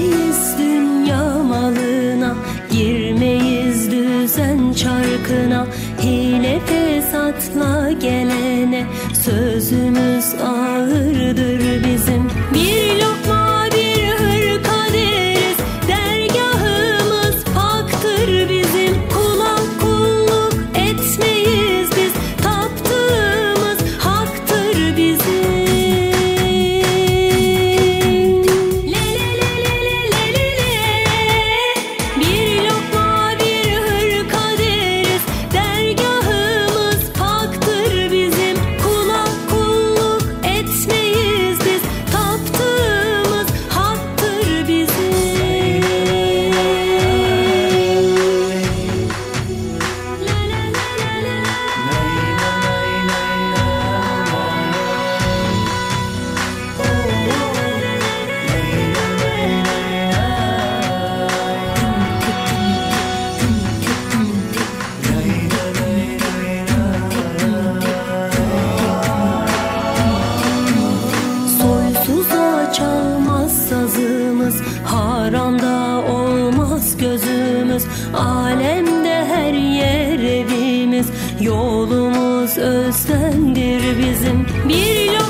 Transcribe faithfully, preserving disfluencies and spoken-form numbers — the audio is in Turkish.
Düşmeyiz dünya malına, girmeyiz düzen çarkına. Hile fesatla gelene sözümüz ağırdır bizim. Bir lokma bir hırka deriz, dergahımız paktır bizim. Kula kulluk etmeyiz biz, taptığımız haktır bizim. Le le le le le le le. Bir lokma bir hırka deriz, dergahımız paktır bizim. Kula kulluk etmeyiz biz, taptığımız haktır bizim. La la la la la. Soysuza çalmaz sazımız, haramda olmaz gözümüz. Alemde her yer evimiz, yolumuz özlemdir bizim. Bir